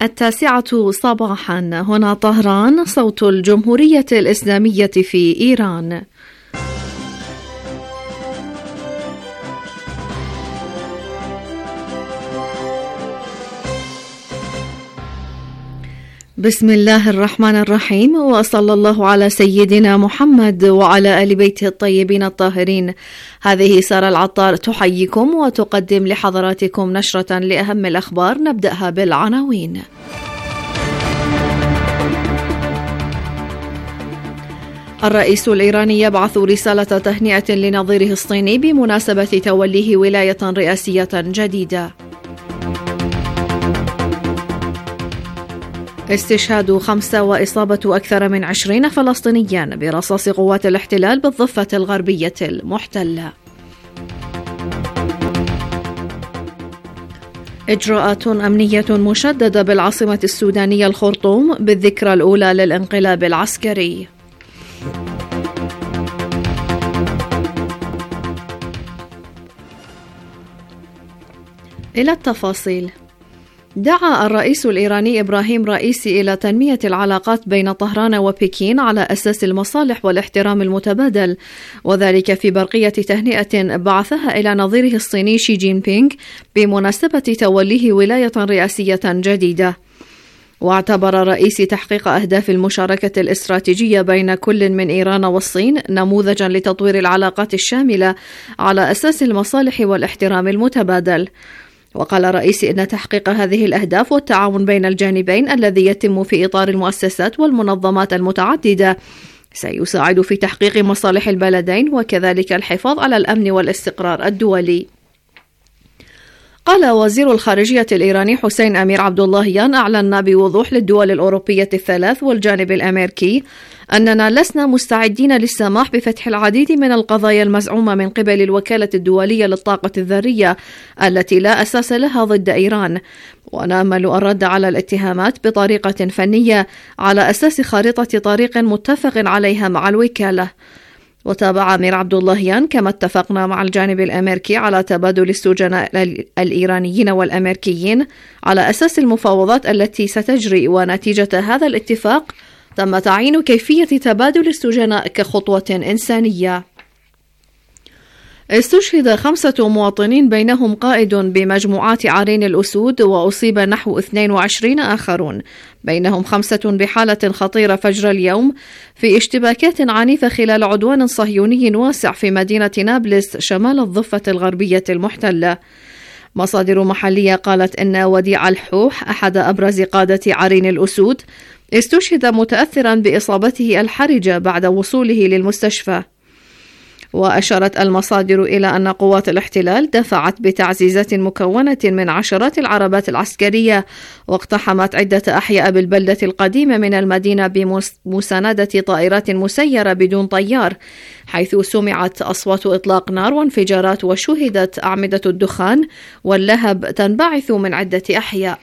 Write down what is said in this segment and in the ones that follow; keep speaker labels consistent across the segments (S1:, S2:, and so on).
S1: 9:00 صباحا. هنا طهران، صوت الجمهورية الإسلامية في إيران. بسم الله الرحمن الرحيم، وصلى الله على سيدنا محمد وعلى آل بيته الطيبين الطاهرين. هذه سارة العطار تحييكم وتقدم لحضراتكم نشرة لأهم الأخبار. نبدأها بالعناوين. الرئيس الإيراني يبعث رسالة تهنئة لنظيره الصيني بمناسبة توليه ولاية رئاسية جديدة. استشهاد 5 وإصابة أكثر من 20 فلسطينيا برصاص قوات الاحتلال بالضفة الغربية المحتلة. إجراءات أمنية مشددة بالعاصمة السودانية الخرطوم بالذكرى الأولى للانقلاب العسكري. إلى التفاصيل. دعا الرئيس الإيراني إبراهيم رئيسي إلى تنمية العلاقات بين طهران وبكين على أساس المصالح والاحترام المتبادل، وذلك في برقية تهنئة بعثها إلى نظيره الصيني شي جين بينغ بمناسبة توليه ولاية رئاسية جديدة. واعتبر الرئيس تحقيق أهداف المشاركة الاستراتيجية بين كل من إيران والصين نموذجا لتطوير العلاقات الشاملة على أساس المصالح والاحترام المتبادل. وقال الرئيس إن تحقيق هذه الأهداف والتعاون بين الجانبين الذي يتم في إطار المؤسسات والمنظمات المتعددة سيساعد في تحقيق مصالح البلدين وكذلك الحفاظ على الأمن والاستقرار الدولي. قال وزير الخارجية الإيراني حسين أمير عبد اللهيان أعلنا بوضوح للدول الأوروبية الثلاث والجانب الأمريكي أننا لسنا مستعدين للسماح بفتح العديد من القضايا المزعومة من قبل الوكالة الدولية للطاقة الذرية التي لا أساس لها ضد إيران، ونأمل الرد على الاتهامات بطريقة فنية على أساس خارطة طريق متفق عليها مع الوكالة. وتابع أمير عبد اللهيان كما اتفقنا مع الجانب الأمريكي على تبادل السجناء الإيرانيين والأمريكيين على أساس المفاوضات التي ستجري، ونتيجة هذا الاتفاق تم تعيين كيفية تبادل السجناء كخطوة إنسانية. استشهد 5 مواطنين بينهم قائد بمجموعات عرين الأسود، وأصيب نحو 22 آخرون بينهم 5 بحالة خطيرة فجر اليوم في اشتباكات عنيفة خلال عدوان صهيوني واسع في مدينة نابلس شمال الضفة الغربية المحتلة. مصادر محلية قالت إن وديع الحوح أحد أبرز قادة عرين الأسود استشهد متأثرا بإصابته الحرجة بعد وصوله للمستشفى. وأشارت المصادر إلى أن قوات الاحتلال دفعت بتعزيزات مكونة من عشرات العربات العسكرية واقتحمت عدة أحياء بالبلدة القديمة من المدينة بمساندة طائرات مسيرة بدون طيار، حيث سمعت أصوات إطلاق نار وانفجارات وشهدت أعمدة الدخان واللهب تنبعث من عدة أحياء.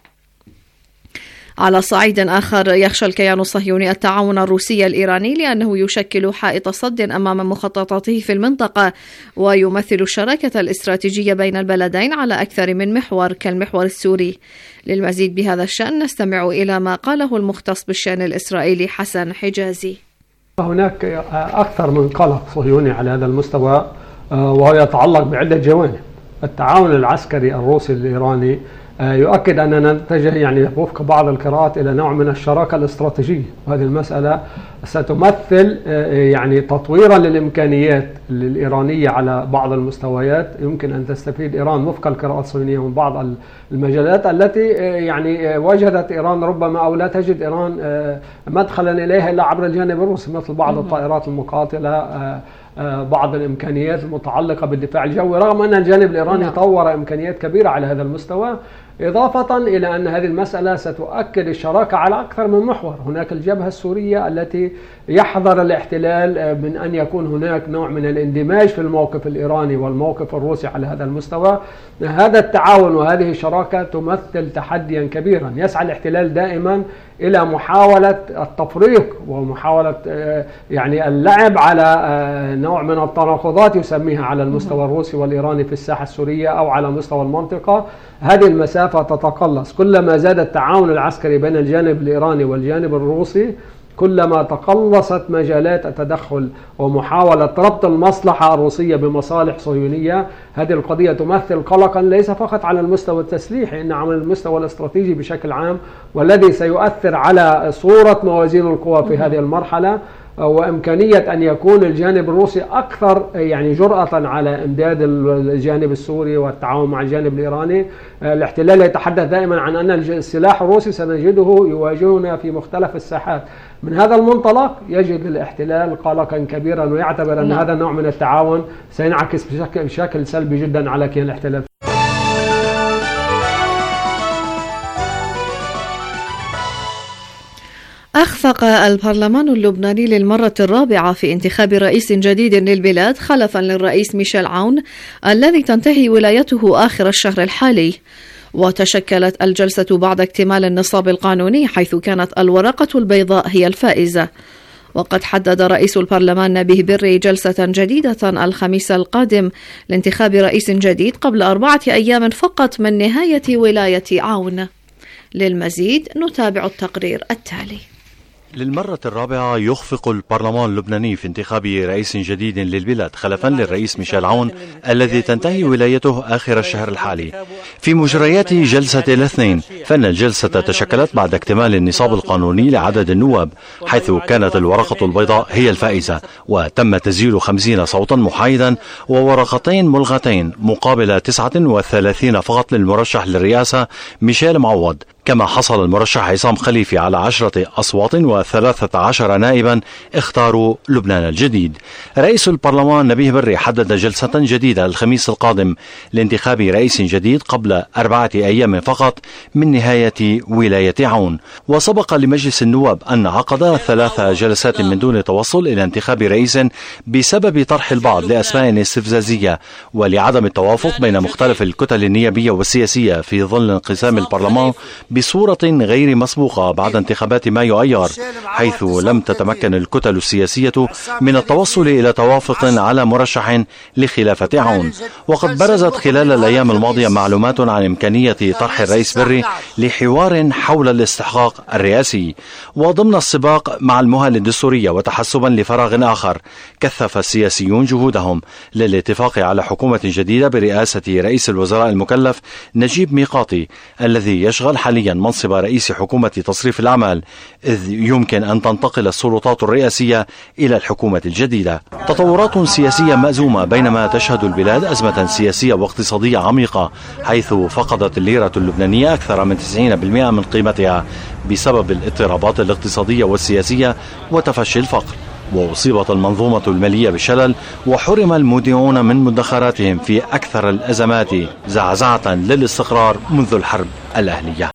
S1: على صعيد آخر، يخشى الكيان الصهيوني التعاون الروسي الإيراني لأنه يشكل حائط صد أمام مخططاته في المنطقة، ويمثل الشراكة الاستراتيجية بين البلدين على أكثر من محور كالمحور السوري. للمزيد بهذا الشأن نستمع إلى ما قاله المختص بالشأن الإسرائيلي حسن حجازي.
S2: هناك أكثر من قلق صهيوني على هذا المستوى، وهو يتعلق بعدة جوانب. التعاون العسكري الروسي الإيراني يؤكد أننا نتجه يعني وفق بعض القراءات إلى نوع من الشراكة الاستراتيجية، وهذه المسألة ستمثل يعني تطويرا للإمكانيات الإيرانية على بعض المستويات. يمكن أن تستفيد إيران وفق القراءات الصهيونية من بعض المجالات التي يعني وجدت إيران ربما أو لا تجد إيران مدخلا إليها إلا عبر الجانب الروسي، مثل بعض الطائرات المقاتلة، بعض الإمكانيات المتعلقة بالدفاع الجوي، رغم أن الجانب الإيراني طور إمكانيات كبيرة على هذا المستوى، إضافة إلى أن هذه المسألة ستؤكد الشراكة على أكثر من محور. هناك الجبهة السورية التي يحذر الاحتلال من أن يكون هناك نوع من الاندماج في الموقف الإيراني والموقف الروسي على هذا المستوى. هذا التعاون وهذه الشراكة تمثل تحديا كبيرا. يسعى الاحتلال دائما إلى محاولة التفريق ومحاولة يعني اللعب على نوع من التناقضات يسميها على المستوى الروسي والإيراني في الساحة السورية أو على مستوى المنطقة. هذه المسافة الخلافة تتقلص. كلما زاد التعاون العسكري بين الجانب الإيراني والجانب الروسي كلما تقلصت مجالات التدخل ومحاولة ربط المصلحة الروسية بمصالح صهيونية. هذه القضية تمثل قلقا ليس فقط على المستوى التسليحي، إنما على المستوى الاستراتيجي بشكل عام، والذي سيؤثر على صورة موازين القوى في هذه المرحلة، وإمكانية أن يكون الجانب الروسي أكثر جرأة على إمداد الجانب السوري والتعاون مع الجانب الإيراني. الاحتلال يتحدث دائما عن أن السلاح الروسي سنجده يواجهنا في مختلف الساحات. من هذا المنطلق يجد الاحتلال قلقا كبيرا، ويعتبر أن هذا النوع من التعاون سينعكس بشكل سلبي جدا على كيان الاحتلال.
S1: أخفق البرلمان اللبناني للمرة الرابعة في انتخاب رئيس جديد للبلاد خلفا للرئيس ميشيل عون الذي تنتهي ولايته آخر الشهر الحالي. وتشكلت الجلسة بعد اكتمال النصاب القانوني، حيث كانت الورقة البيضاء هي الفائزة. وقد حدد رئيس البرلمان نبيه بري جلسة جديدة الخميس القادم لانتخاب رئيس جديد قبل 4 أيام فقط من نهاية ولاية عون. للمزيد نتابع التقرير التالي.
S3: للمرة الرابعة يخفق البرلمان اللبناني في انتخاب رئيس جديد للبلاد خلفا للرئيس ميشيل عون الذي تنتهي ولايته آخر الشهر الحالي. في مجريات جلسة الاثنين، فإن الجلسة تشكلت بعد اكتمال النصاب القانوني لعدد النواب، حيث كانت الورقة البيضاء هي الفائزة، وتم تسجيل 50 صوتا محايدا وورقتين ملغتين مقابل 39 فقط للمرشح للرئاسة ميشيل معوض. كما حصل المرشح عصام خليفي على 10 أصوات و13 نائبا اختاروا لبنان الجديد. رئيس البرلمان نبيه بري حدد جلسة جديدة الخميس القادم لانتخاب رئيس جديد قبل 4 أيام فقط من نهاية ولاية عون. وسبق لمجلس النواب أن عقد 3 جلسات من دون توصل إلى انتخاب رئيس بسبب طرح البعض لأسماء استفزازية ولعدم التوافق بين مختلف الكتل النيابية والسياسية في ظل انقسام البرلمان بصورة غير مسبوقة بعد انتخابات مايو أيار، حيث لم تتمكن الكتل السياسية من التوصل إلى توافق على مرشح لخلافة عون. وقد برزت خلال الأيام الماضية معلومات عن إمكانية طرح الرئيس بري لحوار حول الاستحقاق الرئاسي. وضمن السباق مع المهل الدستورية وتحسبا لفراغ آخر، كثف السياسيون جهودهم للاتفاق على حكومة جديدة برئاسة رئيس الوزراء المكلف نجيب ميقاتي الذي يشغل حاليا منصب رئيس حكومة تصريف الأعمال، إذ يمكن أن تنتقل السلطات الرئاسية إلى الحكومة الجديدة. تطورات سياسية مأزومة بينما تشهد البلاد أزمة سياسية واقتصادية عميقة، حيث فقدت الليرة اللبنانية أكثر من 90% من قيمتها بسبب الاضطرابات الاقتصادية والسياسية وتفشي الفقر. وأصيبت المنظومة المالية بالشلل، وحرم المودعون من مدخراتهم في أكثر الأزمات زعزعة للاستقرار منذ الحرب الأهلية.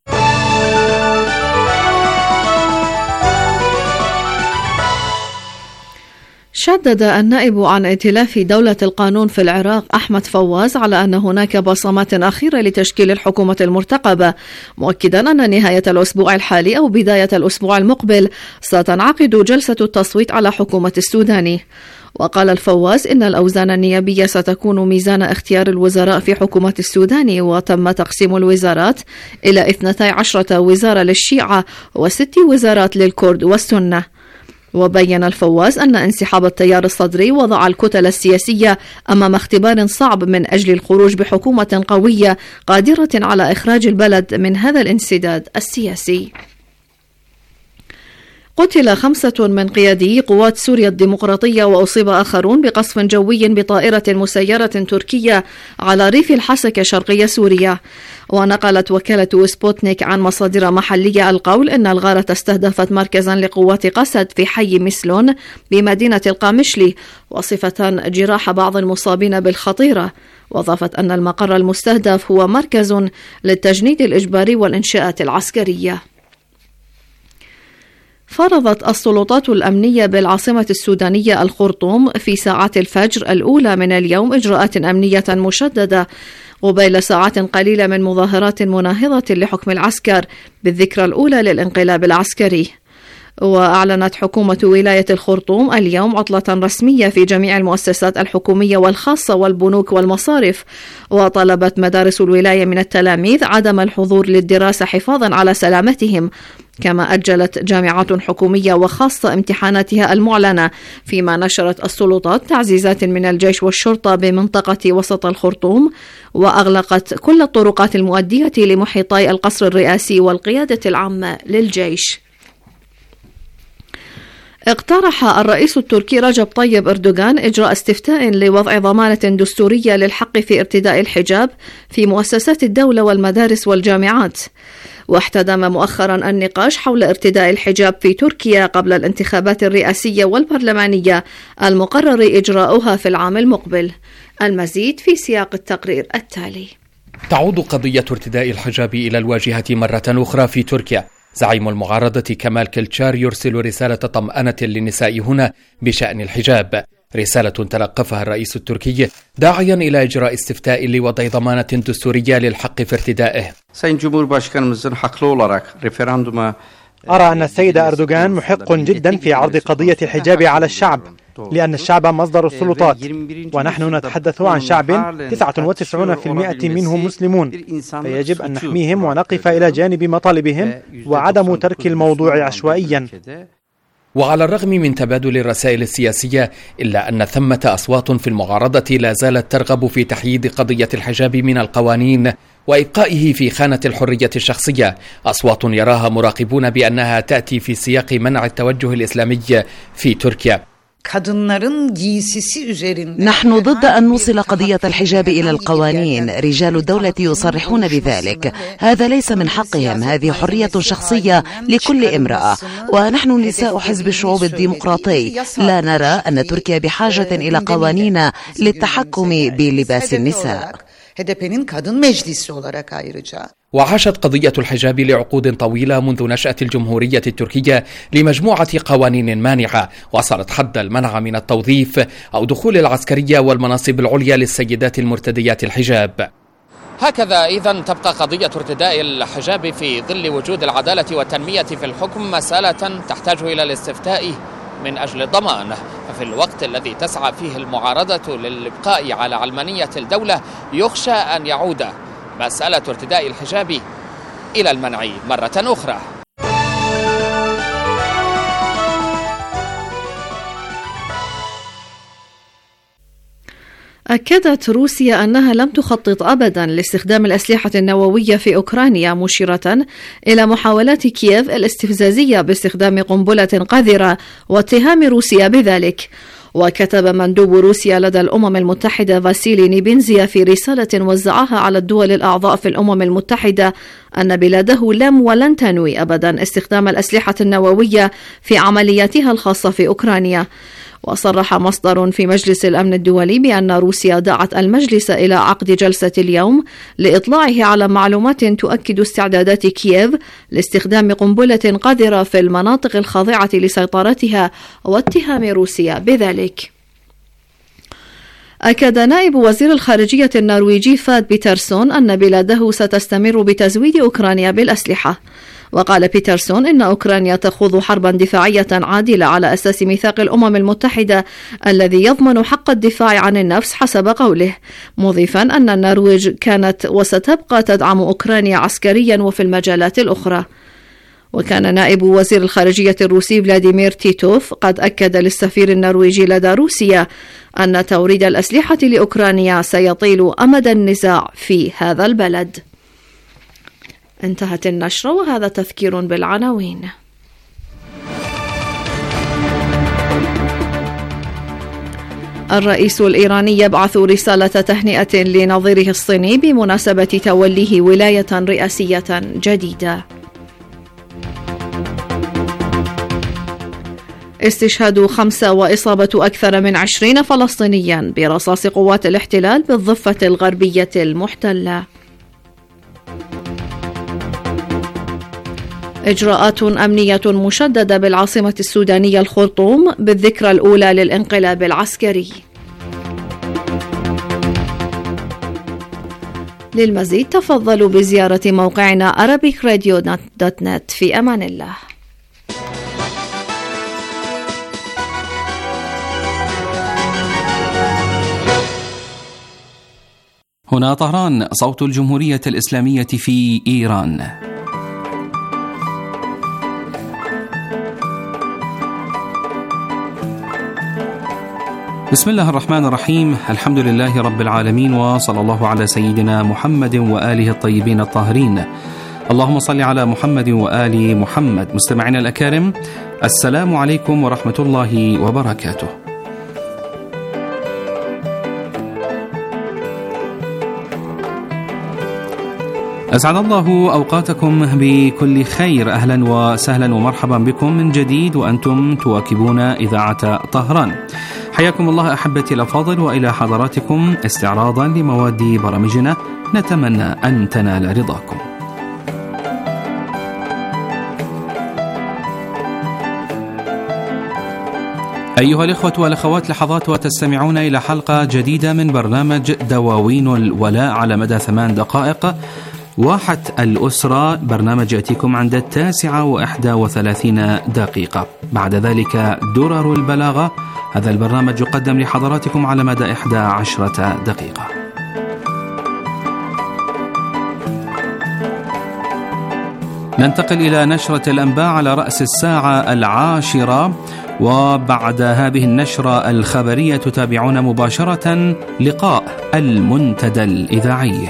S1: شدد النائب عن ائتلاف دولة القانون في العراق أحمد فواز على أن هناك بصمات أخيرة لتشكيل الحكومة المرتقبة، مؤكدا أن نهاية الأسبوع الحالي أو بداية الأسبوع المقبل ستنعقد جلسة التصويت على حكومة السوداني. وقال الفواز إن الأوزان النيابية ستكون ميزان اختيار الوزراء في حكومة السوداني، وتم تقسيم الوزارات إلى 12 وزارة للشيعة و6 وزارات للكرد والسنة. وبين الفواز أن انسحاب التيار الصدري وضع الكتل السياسية أمام اختبار صعب من أجل الخروج بحكومة قوية قادرة على إخراج البلد من هذا الانسداد السياسي. قتل 5 من قيادي قوات سوريا الديمقراطية وأصيب آخرون بقصف جوي بطائرة مسيرة تركية على ريف الحسكة شرقي سوريا. ونقلت وكالة سبوتنيك عن مصادر محلية القول إن الغارة استهدفت مركزا لقوات قسد في حي مسلون بمدينة القامشلي، وصفة جراح بعض المصابين بالخطيرة. وأضافت أن المقر المستهدف هو مركز للتجنيد الإجباري والإنشاءات العسكرية. فرضت السلطات الأمنية بالعاصمة السودانية الخرطوم في ساعات الفجر الأولى من اليوم إجراءات أمنية مشددة قبيل ساعات قليلة من مظاهرات مناهضة لحكم العسكر بالذكرى الأولى للانقلاب العسكري. وأعلنت حكومة ولاية الخرطوم اليوم عطلة رسمية في جميع المؤسسات الحكومية والخاصة والبنوك والمصارف، وطلبت مدارس الولاية من التلاميذ عدم الحضور للدراسة حفاظا على سلامتهم، كما أجلت جامعات حكومية وخاصة امتحاناتها المعلنة، فيما نشرت السلطات تعزيزات من الجيش والشرطة بمنطقة وسط الخرطوم، وأغلقت كل الطرقات المؤدية لمحيطي القصر الرئاسي والقيادة العامة للجيش. اقترح الرئيس التركي رجب طيب أردوغان إجراء استفتاء لوضع ضمانة دستورية للحق في ارتداء الحجاب في مؤسسات الدولة والمدارس والجامعات. واحتدم مؤخرا النقاش حول ارتداء الحجاب في تركيا قبل الانتخابات الرئاسية والبرلمانية المقرر إجراؤها في العام المقبل. المزيد في سياق التقرير التالي.
S4: تعود قضية ارتداء الحجاب إلى الواجهة مرة أخرى في تركيا. زعيم المعارضة كمال كلتشار يرسل رسالة طمأنة للنساء هنا بشأن الحجاب، رسالة تلقفها الرئيس التركي داعيا إلى إجراء استفتاء لوضع ضمانة دستورية للحق في ارتدائه.
S5: أرى أن السيد أردوغان محق جدا في عرض قضية الحجاب على الشعب، لأن الشعب مصدر السلطات، ونحن نتحدث عن شعب 99% منهم مسلمون، فيجب أن نحميهم ونقف إلى جانب مطالبهم وعدم ترك الموضوع عشوائيا.
S4: وعلى الرغم من تبادل الرسائل السياسية، إلا أن ثمة أصوات في المعارضة لا زالت ترغب في تحييد قضية الحجاب من القوانين وإبقائه في خانة الحرية الشخصية، أصوات يراها مراقبون بأنها تأتي في سياق منع التوجه الإسلامي في تركيا.
S6: نحن ضد أن نوصل قضية الحجاب إلى القوانين، رجال الدولة يصرحون بذلك، هذا ليس من حقهم، هذه حرية شخصية لكل امرأة، ونحن نساء حزب الشعوب الديمقراطي لا نرى أن تركيا بحاجة إلى قوانين للتحكم بلباس النساء.
S4: وعاشت قضية الحجاب لعقود طويلة منذ نشأة الجمهورية التركية لمجموعة قوانين مانعة وصلت حد المنع من التوظيف أو دخول العسكرية والمناصب العليا للسيدات المرتديات الحجاب. هكذا إذن تبقى قضية ارتداء الحجاب في ظل وجود العدالة والتنمية في الحكم مسألة تحتاج إلى الاستفتاء من أجل الضمان، ففي الوقت الذي تسعى فيه المعارضة للإبقاء على علمانية الدولة يخشى أن يعود مسألة ارتداء الحجاب إلى المنع مرة أخرى.
S1: أكدت روسيا أنها لم تخطط أبدا لاستخدام الأسلحة النووية في أوكرانيا، مشيرة إلى محاولات كييف الاستفزازية باستخدام قنبلة قذرة واتهام روسيا بذلك. وكتب مندوب روسيا لدى الأمم المتحدة فاسيلي نيبينزيا في رسالة وزعها على الدول الأعضاء في الأمم المتحدة أن بلاده لم ولن تنوي أبدا استخدام الأسلحة النووية في عملياتها الخاصة في أوكرانيا. وصرح مصدر في مجلس الأمن الدولي بأن روسيا دعت المجلس إلى عقد جلسة اليوم لإطلاعه على معلومات تؤكد استعدادات كييف لاستخدام قنبلة قذرة في المناطق الخاضعة لسيطرتها واتهام روسيا بذلك. أكد نائب وزير الخارجية النرويجي فاد بيترسون أن بلاده ستستمر بتزويد أوكرانيا بالأسلحة. وقال بيترسون إن أوكرانيا تخوض حربا دفاعية عادلة على أساس ميثاق الأمم المتحدة الذي يضمن حق الدفاع عن النفس حسب قوله، مضيفا أن النرويج كانت وستبقى تدعم أوكرانيا عسكريا وفي المجالات الأخرى. وكان نائب وزير الخارجية الروسي فلاديمير تيتوف قد أكد للسفير النرويجي لدى روسيا أن توريد الأسلحة لأوكرانيا سيطيل أمد النزاع في هذا البلد. انتهت النشرة وهذا تذكير بالعناوين. الرئيس الإيراني يبعث رسالة تهنئة لنظيره الصيني بمناسبة توليه ولاية رئاسية جديدة. استشهاد 5 وإصابة أكثر من 20 فلسطينيا برصاص قوات الاحتلال بالضفة الغربية المحتلة. إجراءات أمنية مشددة بالعاصمة السودانية الخرطوم بالذكرى الأولى للانقلاب العسكري. للمزيد تفضلوا بزيارة موقعنا arabicradio.net. في أمان الله.
S7: هنا طهران، صوت الجمهورية الإسلامية في إيران. بسم الله الرحمن الرحيم، الحمد لله رب العالمين، وصلى الله على سيدنا محمد وآله الطيبين الطاهرين. اللهم صل على محمد وآل محمد. مستمعينا الأكارم، السلام عليكم ورحمة الله وبركاته. أسعد الله أوقاتكم بكل خير. أهلا وسهلا ومرحبا بكم من جديد وأنتم تواكبون إذاعة طهران. حياكم الله أحبتي الأفاضل، وإلى حضراتكم استعراضا لمواد برامجنا نتمنى أن تنال رضاكم. أيها الإخوة والأخوات، لحظات وتستمعون إلى حلقة جديدة من برنامج دواوين الولاء على مدى 8 دقائق. واحة الأسرة، برنامج يأتيكم عند 9:31 دقيقة. بعد ذلك درر البلاغة، هذا البرنامج يقدم لحضراتكم على مدى 11 دقيقة. ننتقل إلى نشرة الأنباء على رأس الساعة 10، وبعد هذه النشرة الخبرية تتابعون مباشرة لقاء المنتدى الإذاعي.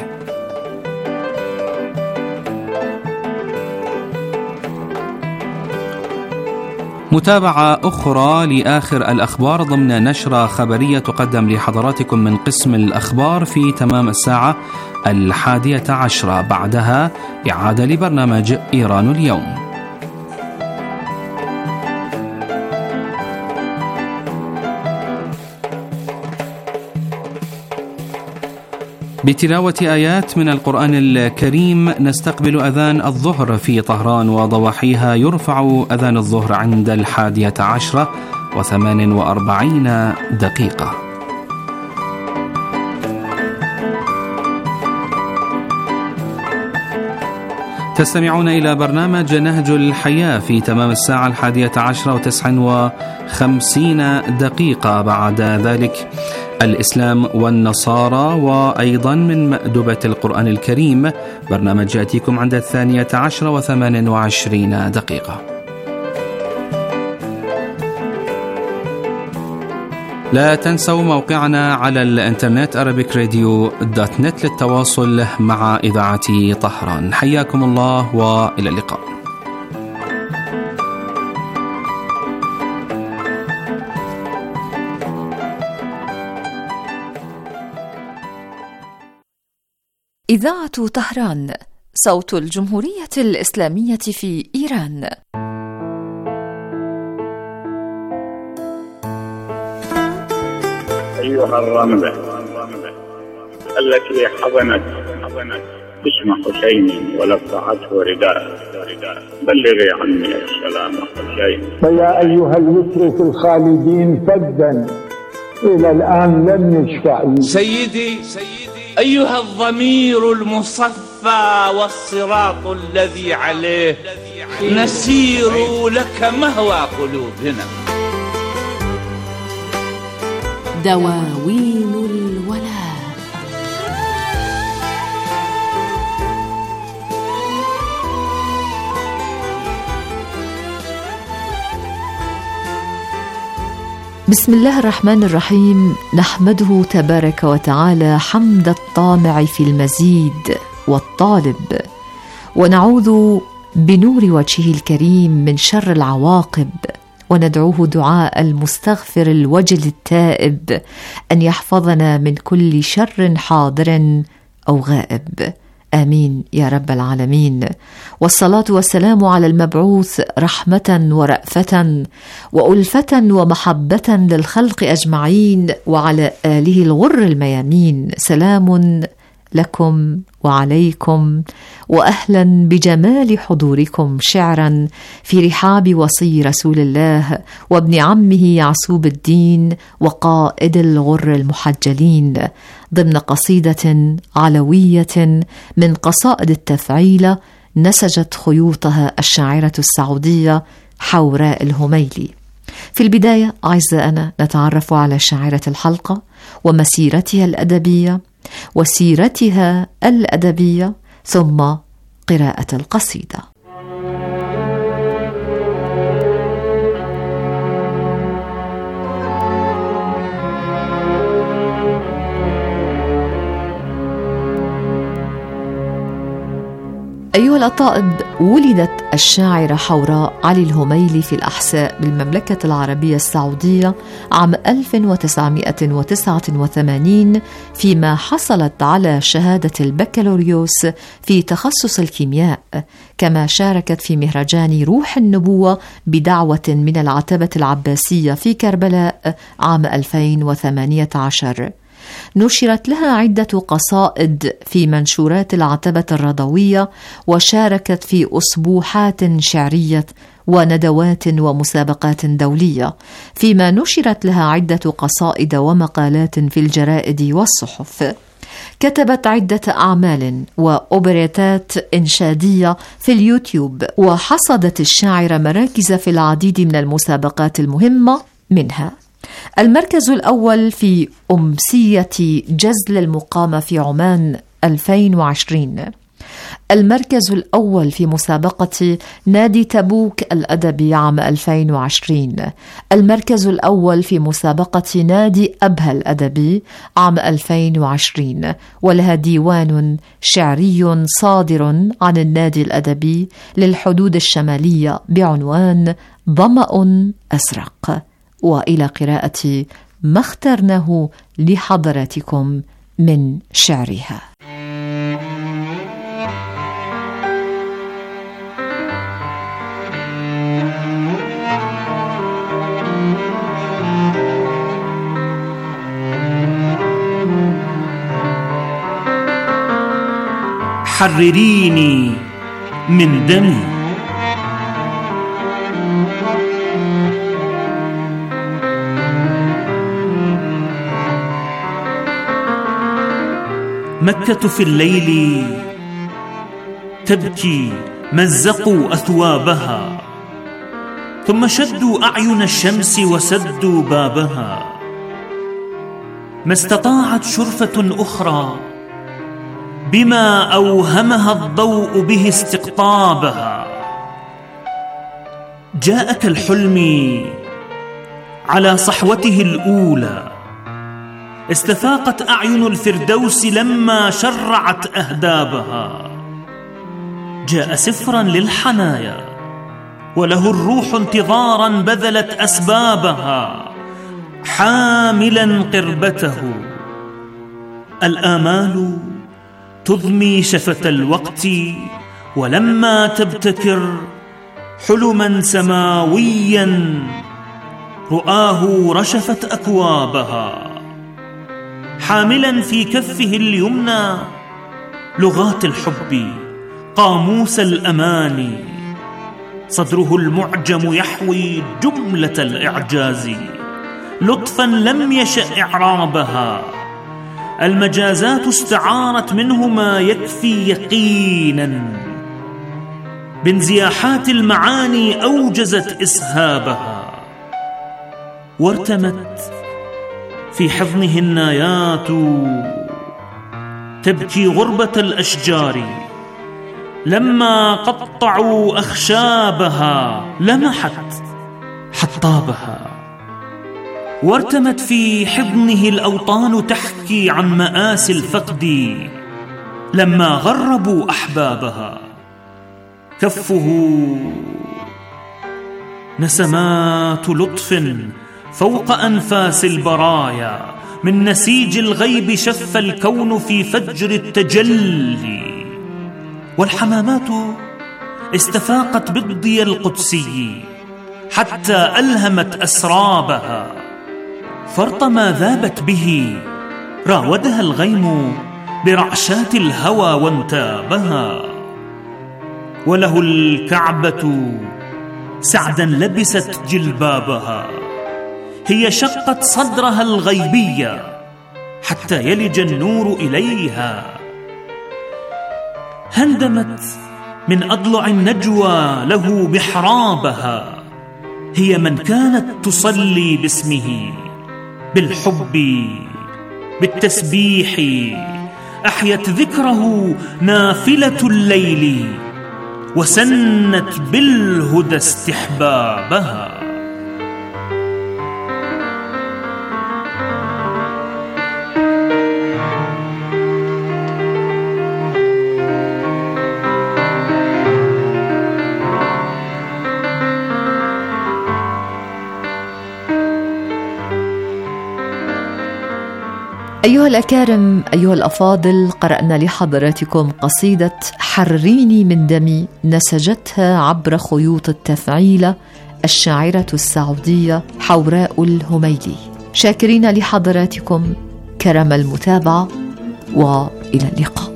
S7: متابعة أخرى لآخر الأخبار ضمن نشرة خبرية تقدم لحضراتكم من قسم الأخبار في تمام الساعة 11. بعدها إعادة لبرنامج إيران اليوم. بتلاوة آيات من القرآن الكريم نستقبل أذان الظهر في طهران وضواحيها. يرفع أذان الظهر عند 11:48 دقيقة. تستمعون إلى برنامج نهج الحياة في تمام الساعة 11:59 دقيقة. بعد ذلك الإسلام والنصارى، وأيضا من مأدبة القرآن الكريم، برنامج يأتيكم عند 12:28 دقيقة. لا تنسوا موقعنا على الانترنت arabicradio.net للتواصل مع إذاعة طهران. حياكم الله وإلى اللقاء.
S8: إذاعة طهران، صوت الجمهورية الإسلامية في إيران.
S9: أيها الرملة التي حضنت اسم حسين ولفعته رداء، بلغي عني السلام حسين.
S10: فيا أيها الوتر في الخالدين فدا إلى الآن لم يشفع.
S11: سيدي أيها الضمير المصفى والصراط الذي عليه نسير لك مهوى قلوبنا.
S8: دواوين الولاء. بسم الله الرحمن الرحيم. نحمده تبارك وتعالى حمد الطامع في المزيد والطالب، ونعوذ بنور وجهه الكريم من شر العواقب، وندعوه دعاء المستغفر الوجل التائب أن يحفظنا من كل شر حاضر أو غائب. آمين يا رب العالمين. والصلاة والسلام على المبعوث رحمة ورأفة وألفة ومحبة للخلق أجمعين، وعلى آله الغر الميامين. سلام لكم وعليكم، وأهلا بجمال حضوركم شعرا في رحاب وصي رسول الله وابن عمه يعصوب الدين وقائد الغر المحجلين، ضمن قصيدة علوية من قصائد التفعيلة نسجت خيوطها الشاعرة السعودية حوراء الهميلي. في البداية أعزائنا نتعرف على شاعرة الحلقة ومسيرتها الأدبية وسيرتها الأدبية، ثم قراءة القصيدة. أيها الأطائب، ولدت الشاعرة حوراء علي الهميلي في الأحساء بالمملكة العربية السعودية عام 1989، فيما حصلت على شهادة البكالوريوس في تخصص الكيمياء، كما شاركت في مهرجان روح النبوة بدعوة من العتبة العباسية في كربلاء عام 2018. نشرت لها عدة قصائد في منشورات العتبة الرضوية، وشاركت في أسبوحات شعرية وندوات ومسابقات دولية، فيما نشرت لها عدة قصائد ومقالات في الجرائد والصحف. كتبت عدة أعمال وأوبريتات إنشادية في اليوتيوب، وحصدت الشاعرة مراكز في العديد من المسابقات المهمة، منها المركز الأول في أمسية جزل المقامة في عمان 2020، المركز الأول في مسابقة نادي تبوك الأدبي عام 2020، المركز الأول في مسابقة نادي أبها الأدبي عام 2020، ولها ديوان شعري صادر عن النادي الأدبي للحدود الشمالية بعنوان ظمأ أزرق. وإلى قراءة ما اخترناه لحضراتكم من شعرها.
S12: حرريني من دمي، مكة في الليل تبكي، مزقوا أثوابها، ثم شدوا أعين الشمس وسدوا بابها. ما استطاعت شرفة أخرى بما أوهمها الضوء به استقطابها. جاء كالحلم على صحوته الأولى، استفاقت أعين الفردوس لما شرعت أهدابها. جاء سفرا للحنايا وله الروح انتظارا بذلت أسبابها، حاملا قربته. الآمال تضمي شفة الوقت ولما تبتكر حلما سماويا رؤاه رشفت أكوابها. حاملا في كفه اليمنى لغات الحب قاموس الأماني، صدره المعجم يحوي جملة الإعجاز، لطفا لم يشأ إعرابها. المجازات استعارت منه ما يكفي يقينا، بانزياحات المعاني أوجزت إسهابها. وارتمت في حضنه النايات تبكي غربة الأشجار، لما قطعوا أخشابها لمحت حطابها. وارتمت في حضنه الأوطان تحكي عن مآسي الفقد، لما غربوا أحبابها. كفه نسمات لطف فوق أنفاس البرايا، من نسيج الغيب شف الكون في فجر التجلي. والحمامات استفاقت بالضي القدسي حتى ألهمت أسرابها. فرطما ذابت به راودها الغيم برعشات الهوى وانتابها. وله الكعبة سعدا لبست جلبابها، هي شقت صدرها الغيبية حتى يلج النور إليها. هندمت من أضلع النجوى له محرابها، هي من كانت تصلي باسمه بالحب بالتسبيح، أحيت ذكره نافلة الليل، وسنت بالهدى استحبابها.
S8: أيها الأكارم، أيها الأفاضل، قرأنا لحضراتكم قصيدة حريني من دمي نسجتها عبر خيوط التفعيلة الشاعرة السعودية حوراء الهميلي. شاكرين لحضراتكم كرم المتابعة، وإلى اللقاء.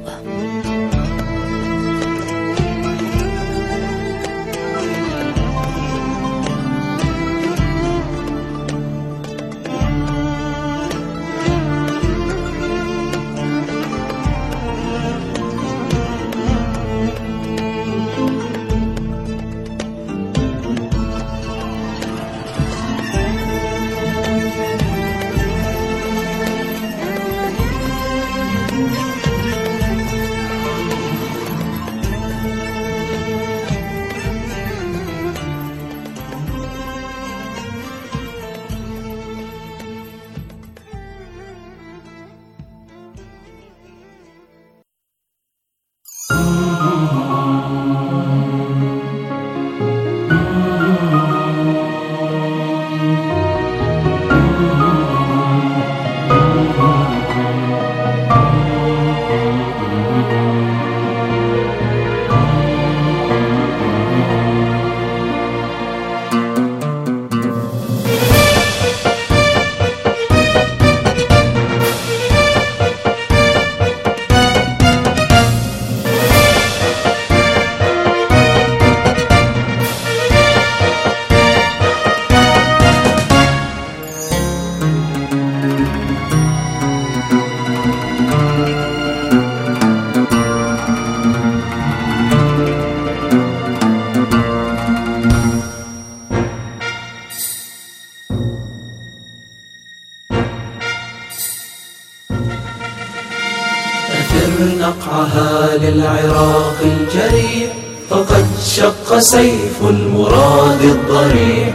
S13: نقعها للعراق الجريح، فقد شق سيف المراد الضريح.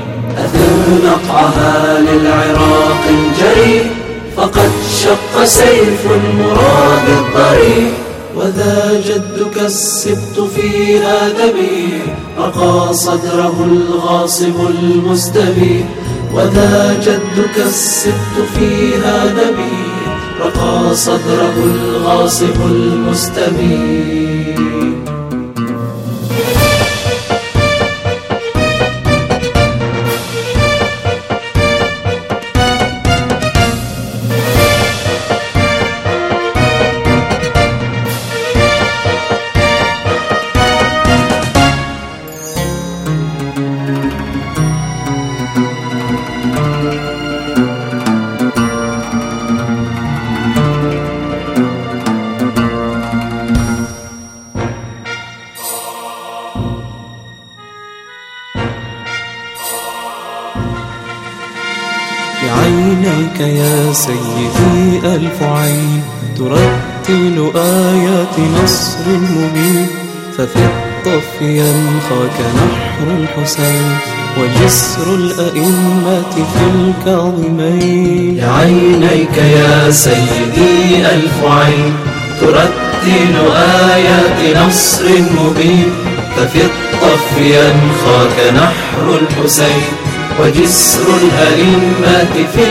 S13: أثر نقعها للعراق الجريح، فقد شق سيف المراد الضريح. وذا جدك السبط فيها ذبيح، رقى صدره الغاصب المستبيح. وذا جدك السبط فيها ذبيح، رقى صدره الغاصب المستبيح.
S14: بعينيك يا سيدي ألف عين ترتل آيات نصر مبين، ففي الطف ينخاك نحر الحسين وجسر الأئمة في الكاظمين.
S13: بعينيك يا سيدي ألف عين ترتل آيات نصر مبين، ففي الطف ينخاك نحر الحسين وجسر الأئمة في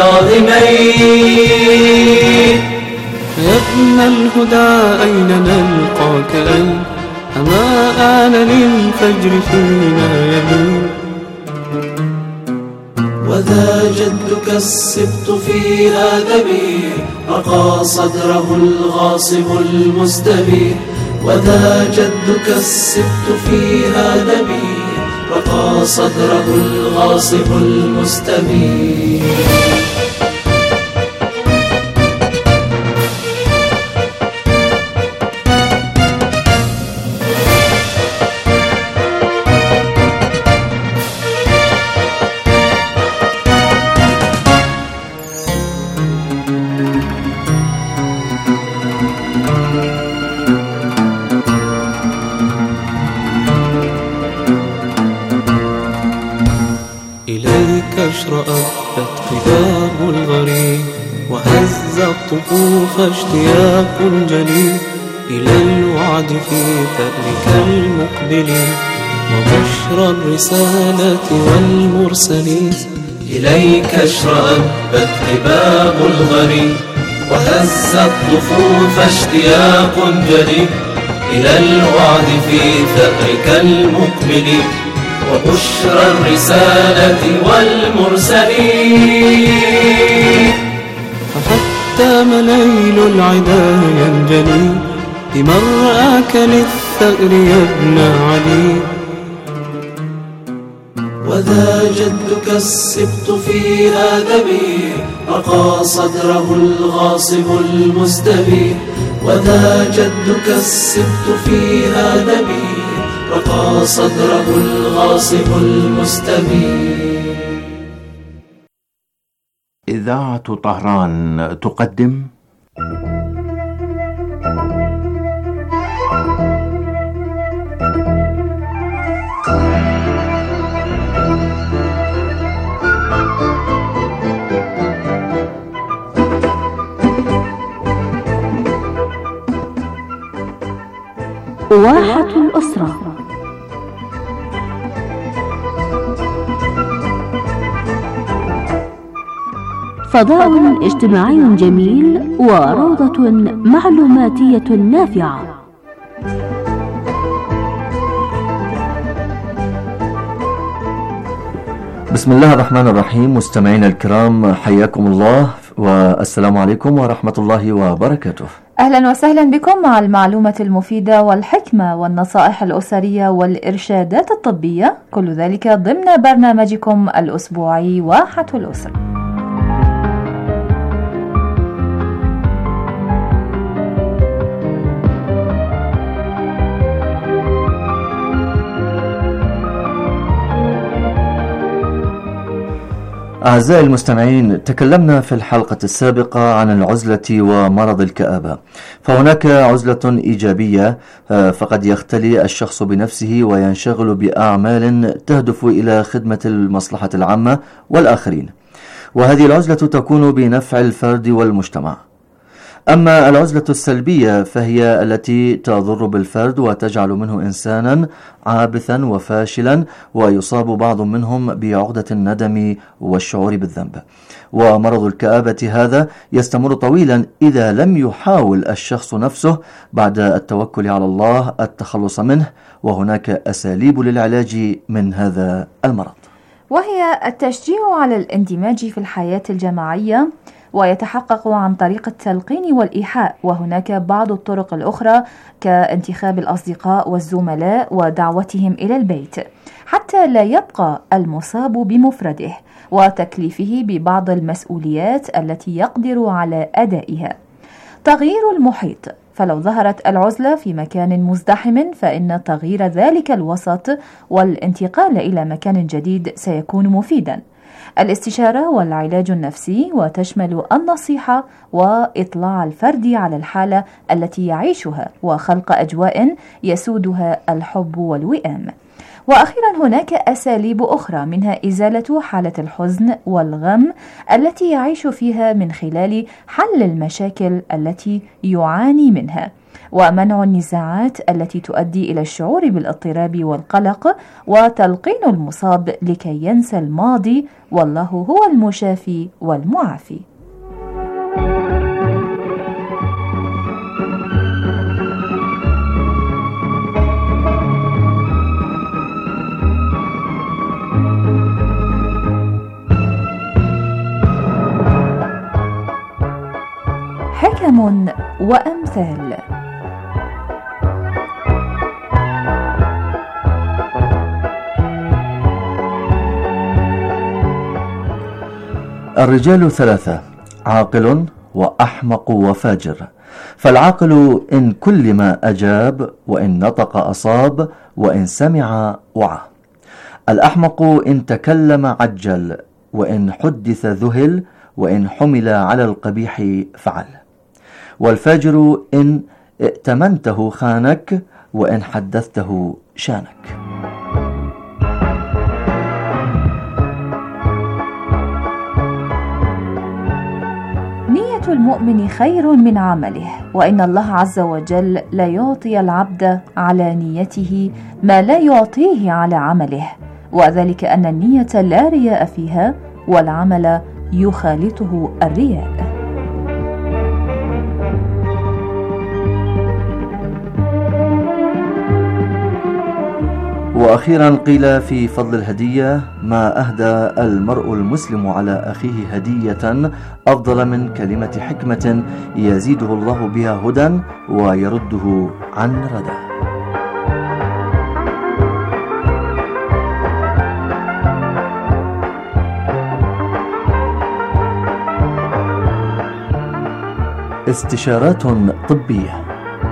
S13: الكاظمين.
S14: يا ابن الهدى أين نلقاك أين؟ أما آن للفجر فينا يمين.
S13: وذا جدك السبط فيها ذبيح، رقى صدره الغاصب المستبيح. وذا جدك السبط فيها ذبيح، رقى صدره الغاصب المستبيح.
S14: الطفوف اشتياق جليل إلى الوعد في ثأرك المقبل وبشرى الرسالة والمرسلين. إليك اشرأبت هباب الغريب وهز الطفوف اشتياق جليل إلى الوعد في ثأرك المقبل وبشرى الرسالة والمرسلين. فحتى مليل العدا ينجلي بمرآك للثأر يا ابن علي.
S13: وذا جدك السبط فيها ذبيح رقى صدره الغاصب المستبيح. وذا جدك السبط فيها ذبيح رقى صدره الغاصب المستبيح.
S15: إذاعة طهران تقدم
S16: واحة الأسرة. فضاء اجتماعي جميل وروضة معلوماتية نافعة.
S17: بسم الله الرحمن الرحيم. مستمعينا الكرام، حياكم الله والسلام عليكم ورحمة الله وبركاته.
S18: أهلا وسهلا بكم مع المعلومة المفيدة والحكمة والنصائح الأسرية والإرشادات الطبية، كل ذلك ضمن برنامجكم الأسبوعي واحة الأسرة.
S17: أعزائي المستمعين، تكلمنا في الحلقة السابقة عن العزلة ومرض الكآبة. فهناك عزلة إيجابية، فقد يختلي الشخص بنفسه وينشغل بأعمال تهدف إلى خدمة المصلحة العامة والآخرين، وهذه العزلة تكون بنفع الفرد والمجتمع. أما العزلة السلبية فهي التي تضر بالفرد وتجعل منه إنسانا عابثا وفاشلا، ويصاب بعض منهم بعقدة الندم والشعور بالذنب. ومرض الكآبة هذا يستمر طويلا إذا لم يحاول الشخص نفسه بعد التوكل على الله التخلص منه، وهناك أساليب للعلاج من هذا المرض،
S18: وهي التشجيع على الاندماج في الحياة الجماعية، ويتحقق عن طريق التلقين والإيحاء. وهناك بعض الطرق الأخرى كانتخاب الأصدقاء والزملاء ودعوتهم إلى البيت حتى لا يبقى المصاب بمفرده، وتكليفه ببعض المسؤوليات التي يقدر على أدائها. تغيير المحيط، فلو ظهرت العزلة في مكان مزدحم فإن تغيير ذلك الوسط والانتقال إلى مكان جديد سيكون مفيدا. الاستشارة والعلاج النفسي، وتشمل النصيحة وإطلاع الفرد على الحالة التي يعيشها وخلق أجواء يسودها الحب والوئام. وأخيرا هناك أساليب أخرى، منها إزالة حالة الحزن والغم التي يعيش فيها من خلال حل المشاكل التي يعاني منها، ومنع النزاعات التي تؤدي إلى الشعور بالاضطراب والقلق، وتلقين المصاب لكي ينسى الماضي، والله هو المشافي والمعافي. حكم وأمثال.
S17: الرجال ثلاثة: عاقل وأحمق وفاجر. فالعاقل إن كل ما أجاب، وإن نطق أصاب، وإن سمع وعى. الأحمق إن تكلم عجل، وإن حدث ذهل، وإن حمل على القبيح فعل. والفاجر إن ائتمنته خانك، وإن حدثته شانك.
S18: المؤمن خير من عمله، وإن الله عز وجل لا يعطي العبد على نيته ما لا يعطيه على عمله، وذلك أن النية لا رياء فيها والعمل يخالطه الرياء.
S17: وأخيرا قيل في فضل الهدية: ما أهدى المرء المسلم على أخيه هدية أفضل من كلمة حكمة يزيده الله بها هدى ويرده عن ردى. استشارات طبية.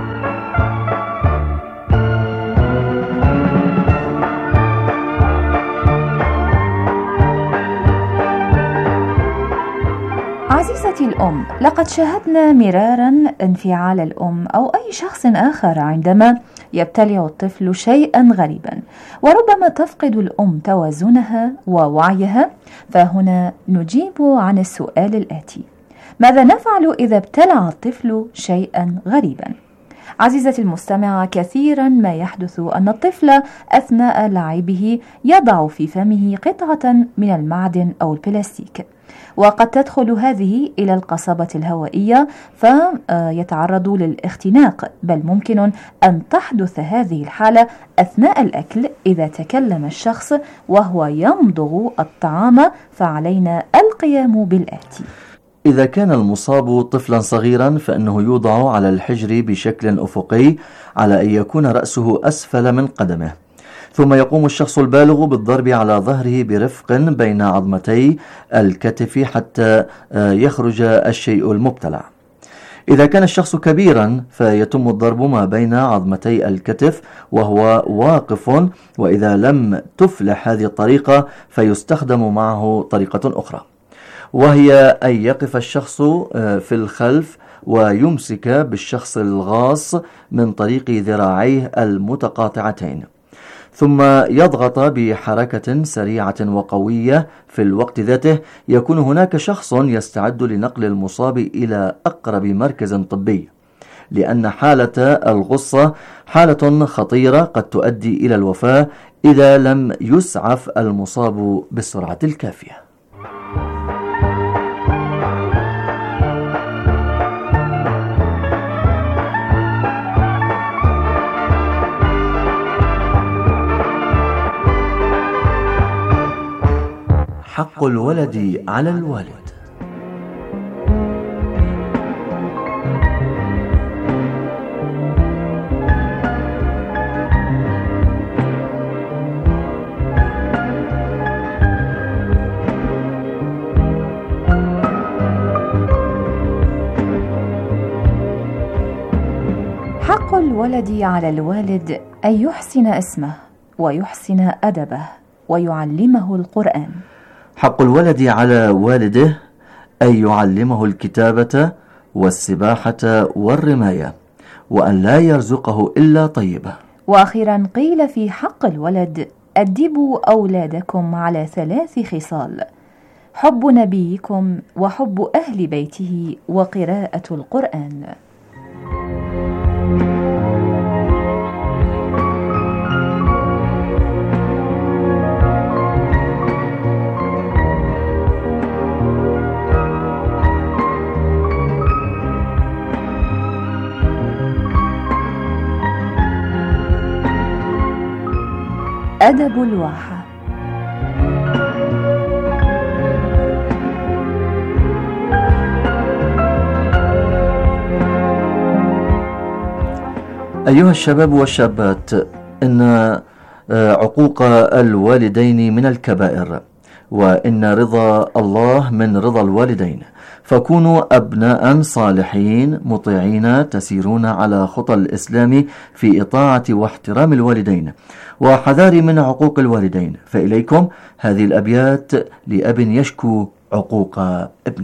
S18: عزيزتي الأم، لقد شاهدنا مرارا انفعال الأم أو أي شخص آخر عندما يبتلع الطفل شيئا غريبا، وربما تفقد الأم توازنها ووعيها. فهنا نجيب عن السؤال الآتي: ماذا نفعل إذا ابتلع الطفل شيئا غريبا؟ عزيزتي المستمعة، كثيرا ما يحدث أن الطفل أثناء لعبه يضع في فمه قطعة من المعدن أو البلاستيك، وقد تدخل هذه إلى القصبة الهوائية فيتعرض للاختناق، بل ممكن أن تحدث هذه الحالة أثناء الأكل إذا تكلم الشخص وهو يمضغ الطعام، فعلينا القيام بالآتي:
S17: إذا كان المصاب طفلا صغيرا فإنه يوضع على الحجر بشكل أفقي على أن يكون رأسه أسفل من قدمه، ثم يقوم الشخص البالغ بالضرب على ظهره برفق بين عظمتي الكتف حتى يخرج الشيء المبتلع. إذا كان الشخص كبيرا فيتم الضرب ما بين عظمتي الكتف وهو واقف، وإذا لم تفلح هذه الطريقة فيستخدم معه طريقة أخرى، وهي أن يقف الشخص في الخلف ويمسك بالشخص الغاص من طريق ذراعيه المتقاطعتين، ثم يضغط بحركة سريعة وقوية. في الوقت ذاته يكون هناك شخص يستعد لنقل المصاب إلى أقرب مركز طبي، لأن حالة الغصة حالة خطيرة قد تؤدي إلى الوفاة إذا لم يسعف المصاب بالسرعة الكافية. حق الولد على الوالد.
S18: حق الولد على الوالد أن يحسن اسمه ويحسن أدبه ويعلمه القرآن.
S17: حق الولد على والده أن يعلمه الكتابة والسباحة والرماية، وأن لا يرزقه إلا طيبة.
S18: وأخيرا قيل في حق الولد: أدبوا أولادكم على 3 خصال: حب نبيكم وحب أهل بيته وقراءة القرآن. أدب الواحة.
S17: أيها الشباب والشابات، إن عقوق الوالدين من الكبائر، وإن رضا الله من رضا الوالدين، فكونوا أبناء صالحين مطيعين تسيرون على خطى الإسلام في إطاعة واحترام الوالدين وحذار من عقوق الوالدين. فإليكم هذه الأبيات لأب يشكو عقوق ابنه: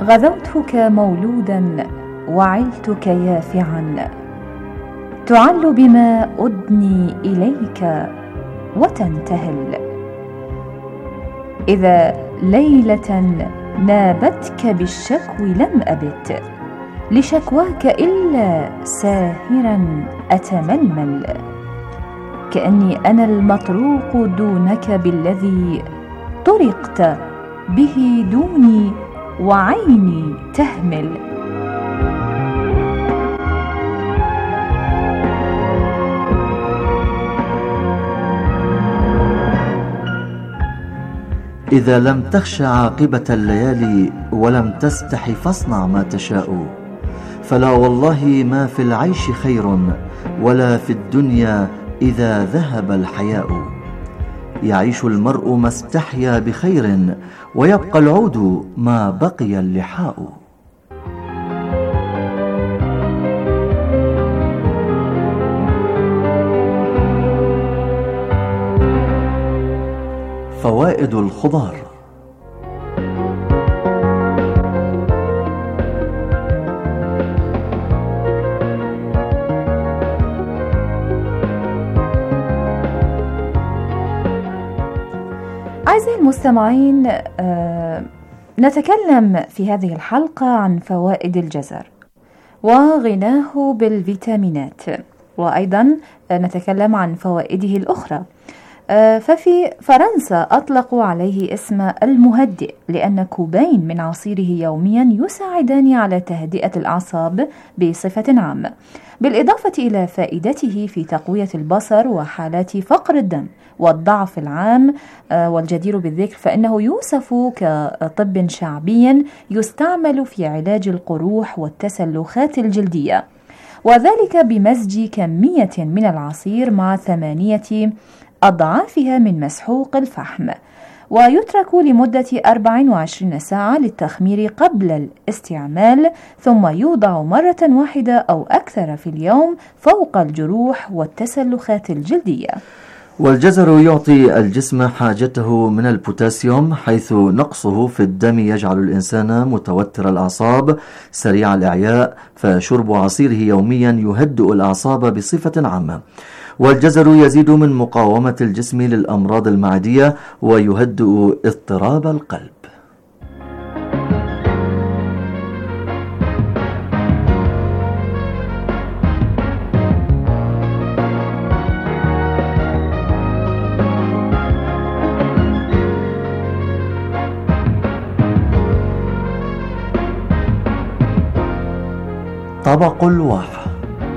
S18: غذوتك مولودا وعلتك يافعا، تعل بما أدني إليك وتنتهل. إذا ليلة نابتك بالشكو لم أبت لشكواك إلا ساهرا أتململ، كأني أنا المطروق دونك بالذي طرقت به دوني وعيني تهمل.
S17: إذا لم تخش عاقبة الليالي ولم تستح فاصنع ما تشاء، فلا والله ما في العيش خير ولا في الدنيا إذا ذهب الحياء. يعيش المرء ما استحيا بخير ويبقى العود ما بقي اللحاء. فوائد الخضار.
S18: أعزائي المستمعين، نتكلم في هذه الحلقة عن فوائد الجزر وغناه بالفيتامينات، وأيضا نتكلم عن فوائده الأخرى. ففي فرنسا أطلقوا عليه اسم المهدئ لأن كوبين من عصيره يوميا يساعدان على تهدئة الأعصاب بصفة عامة، بالإضافة إلى فائدته في تقوية البصر وحالات فقر الدم والضعف العام. والجدير بالذكر فإنه يوصف كطب شعبي يستعمل في علاج القروح والتسلخات الجلدية، وذلك بمزج كمية من العصير مع 8 أضعافها من مسحوق الفحم، ويترك لمدة 24 ساعة للتخمير قبل الاستعمال، ثم يوضع مرة واحدة أو أكثر في اليوم فوق الجروح والتسلخات الجلدية.
S17: والجزر يعطي الجسم حاجته من البوتاسيوم، حيث نقصه في الدم يجعل الإنسان متوتر الأعصاب سريع الإعياء، فشرب عصيره يوميا يهدئ الأعصاب بصفة عامة. والجزر يزيد من مقاومة الجسم للأمراض المعدية ويهدئ اضطراب القلب. طبق الواحة.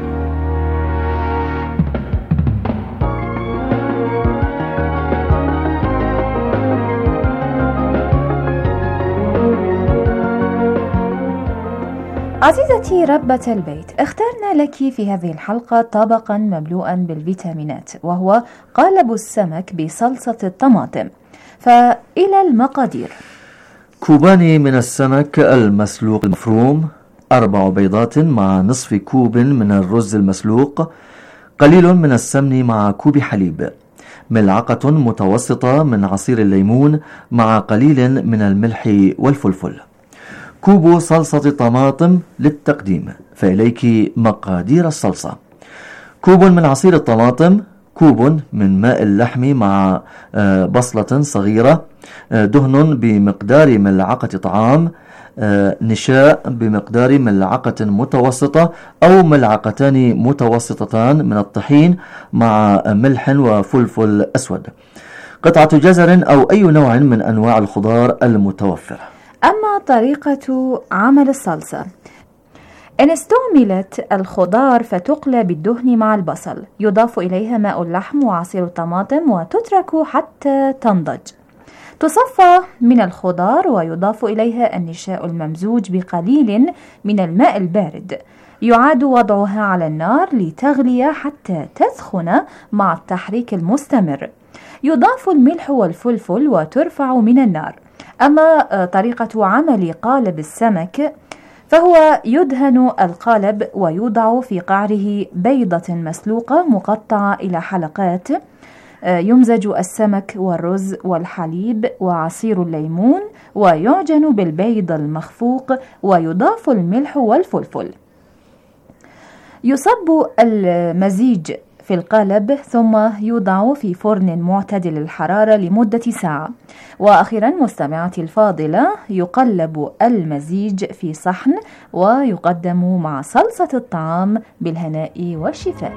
S18: عزيزتي ربة البيت، اخترنا لك في هذه الحلقة طبقا مملوءا بالفيتامينات، وهو قالب السمك بصلصة الطماطم. فإلى المقادير:
S17: كوبان من السمك المسلوق المفروم، 4 بيضات مع نصف كوب من الرز المسلوق، قليل من السمن مع كوب حليب، ملعقة متوسطة من عصير الليمون مع قليل من الملح والفلفل، كوب صلصة طماطم للتقديم. فإليك مقادير الصلصة: كوب من عصير الطماطم، كوب من ماء اللحم مع بصلة صغيرة، دهن بمقدار ملعقة طعام، نشاء بمقدار ملعقة متوسطة أو ملعقتان متوسطتان من الطحين مع ملح وفلفل أسود، قطعة جزر أو أي نوع من أنواع الخضار المتوفرة.
S18: أما طريقة عمل الصلصة: إن استعملت الخضار فتقلى بالدهن مع البصل، يضاف إليها ماء اللحم وعصير الطماطم وتترك حتى تنضج. تصفى من الخضار ويضاف إليها النشاء الممزوج بقليل من الماء البارد، يعاد وضعها على النار لتغلي حتى تسخن مع التحريك المستمر، يضاف الملح والفلفل وترفع من النار. أما طريقة عمل قالب السمك فهو يدهن القالب ويوضع في قعره بيضة مسلوقة مقطعة إلى حلقات، يمزج السمك والرز والحليب وعصير الليمون ويعجن بالبيض المخفوق ويضاف الملح والفلفل. يصب المزيج في القالب ثم يوضع في فرن معتدل الحرارة لمدة ساعة. وأخيرا مستمعتي الفاضلة، يقلب المزيج في صحن ويقدم مع صلصة الطعام بالهناء والشفاء.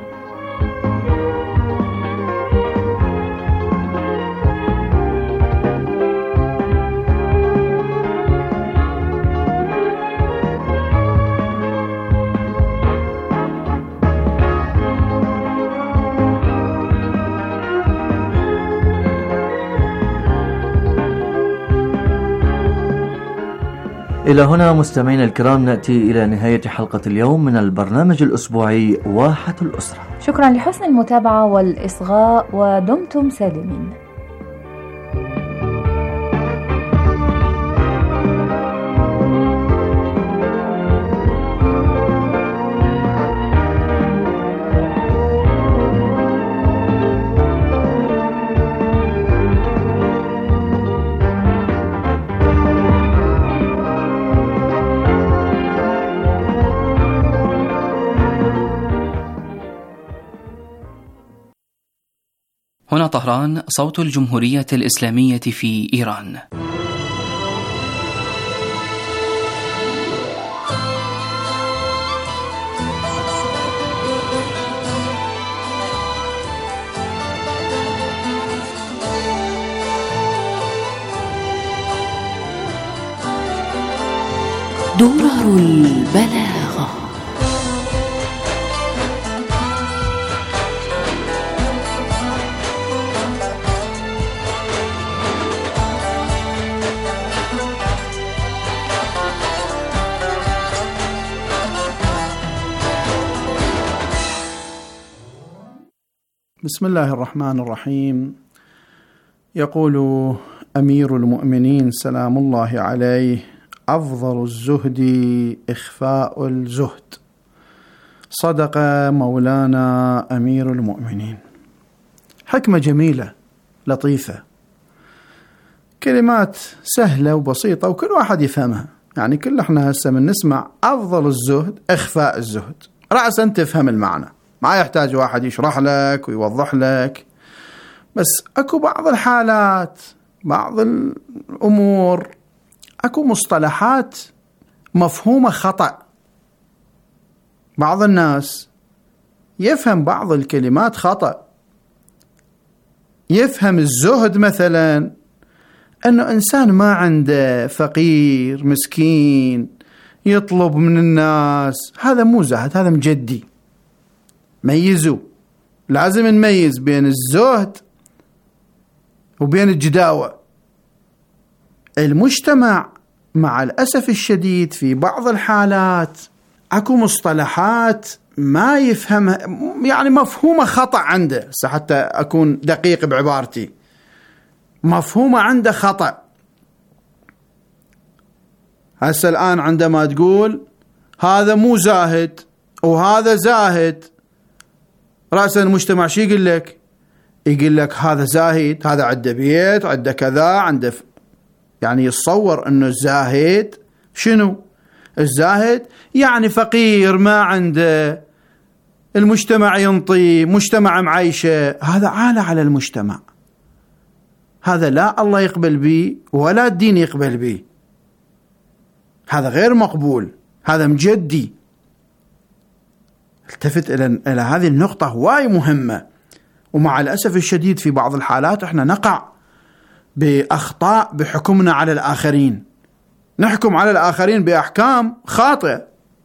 S17: إلى هنا مستمعينا الكرام نأتي إلى نهاية حلقة اليوم من البرنامج الأسبوعي واحة الأسرة.
S18: شكرا لحسن المتابعة والإصغاء ودمتم سالمين.
S7: هنا طهران، صوت الجمهورية الإسلامية في إيران.
S8: درر البلاغة.
S19: بسم الله الرحمن الرحيم. يقول أمير المؤمنين سلام الله عليه: أفضل الزهد إخفاء الزهد. صدق مولانا أمير المؤمنين. حكمة جميلة لطيفة، كلمات سهلة وبسيطة وكل واحد يفهمها. يعني كل احنا هسه من نسمع أفضل الزهد إخفاء الزهد، رأسا تفهم المعنى، ما يحتاج واحد يشرح لك ويوضح لك. بس أكو بعض الحالات، بعض الأمور، أكو مصطلحات مفهومة خطأ. بعض الناس يفهم بعض الكلمات خطأ. يفهم الزهد مثلا أنه إنسان ما عنده، فقير مسكين يطلب من الناس. هذا مو زهد، هذا مجدي. ميزوا، لازم نميز بين الزهد وبين الجداوة. المجتمع مع الأسف الشديد في بعض الحالات أكو مصطلحات ما يفهمها، يعني مفهومة خطأ عنده. حتى أكون دقيق بعبارتي، مفهومة عنده خطأ. هسه الآن عندما تقول هذا مو زاهد وهذا زاهد، رأسا المجتمع شي يقول لك؟ يقول لك هذا زاهد، هذا عنده بيت، عنده كذا، عنده يعني يتصور انه الزاهد شنو؟ الزاهد يعني فقير ما عنده، المجتمع ينطي، مجتمع معيشة. هذا عالة على المجتمع، هذا لا الله يقبل به ولا الدين يقبل به. هذا غير مقبول، هذا مجدي. التفت إلى هذه النقطة، هواي مهمة. ومع الأسف الشديد في بعض الحالات احنا نقع بأخطاء بحكمنا على الآخرين، نحكم على الآخرين بأحكام خاطئة.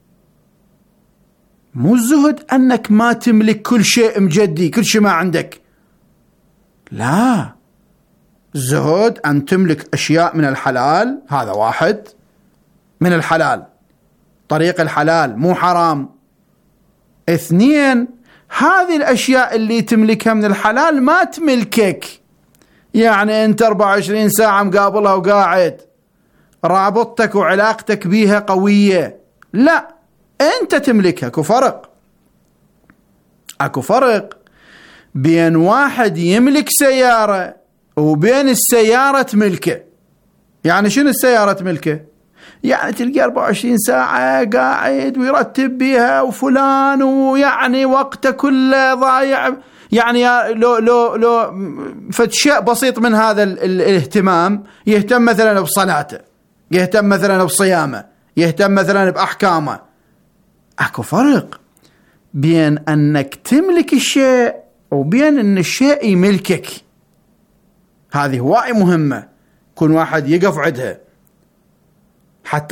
S19: مو الزهد أنك ما تملك كل شيء مجدي، كل شيء ما عندك، لا. الزهد أن تملك أشياء من الحلال، هذا واحد، من الحلال، طريق الحلال مو حرام. اثنين، هذه الأشياء اللي تملكها من الحلال ما تملكك. يعني أنت 24 ساعة مقابلها وقاعد، رابطتك وعلاقتك بيها قوية، لا، أنت تملكها. أكو فرق، أكو فرق بين واحد يملك سيارة وبين السيارة ملكه. يعني شنو السيارة ملكه؟ يعني تلقى 24 ساعة قاعد ويرتب بيها وفلان، ويعني وقته كله ضايع. يعني لو فشيء بسيط من هذا الاهتمام، يهتم مثلا بصلاته، يهتم مثلا بصيامه، يهتم مثلا بأحكامه. اكو فرق بين انك تملك الشيء وبين ان الشيء يملكك. هذه هواي مهمة، كل واحد يقف عندها حتى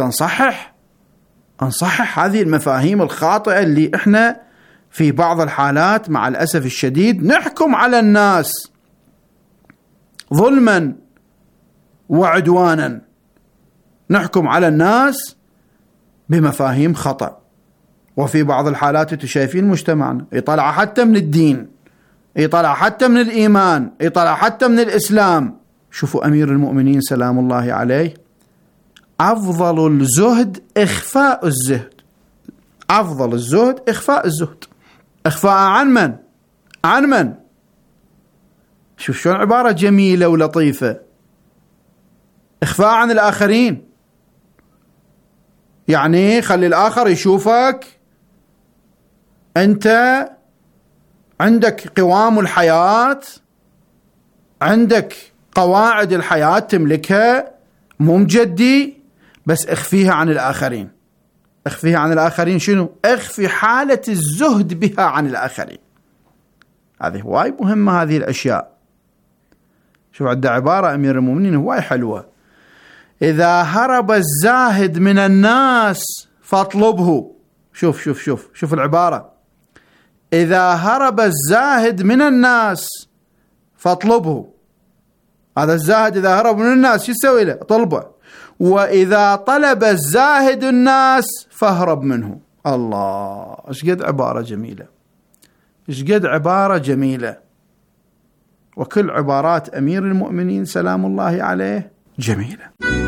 S19: نصحح هذه المفاهيم الخاطئة اللي احنا في بعض الحالات مع الأسف الشديد نحكم على الناس ظلما وعدوانا، نحكم على الناس بمفاهيم خطأ. وفي بعض الحالات انتم شايفين مجتمعنا يطلع حتى من الدين، يطلع حتى من الإيمان، يطلع حتى من الإسلام. شوفوا أمير المؤمنين سلام الله عليه، أفضل الزهد إخفاء الزهد. أفضل الزهد إخفاء الزهد. إخفاء عن من؟ عن من؟ شوف شلون عبارة جميلة ولطيفة. إخفاء عن الآخرين، يعني خلي الآخر يشوفك أنت عندك قوام الحياة، عندك قواعد الحياة تملكها، مو مجدي، بس اخفيها عن الآخرين. اخفيها عن الآخرين شنو؟ اخفي حالة الزهد بها عن الآخرين. هذه هواي مهمة هذه الأشياء. شوف عند عبارة أمير المؤمنين هواي حلوة: إذا هرب الزاهد من الناس فاطلبه. شوف العبارة: إذا هرب الزاهد من الناس فاطلبه. هذا الزاهد إذا هرب من الناس شو يسوي له؟ طلبه. وإذا طلب الزاهد الناس فاهرب منه. الله، ايش قد عبارة جميلة، ايش قد عبارة جميلة. وكل عبارات أمير المؤمنين سلام الله عليه جميلة.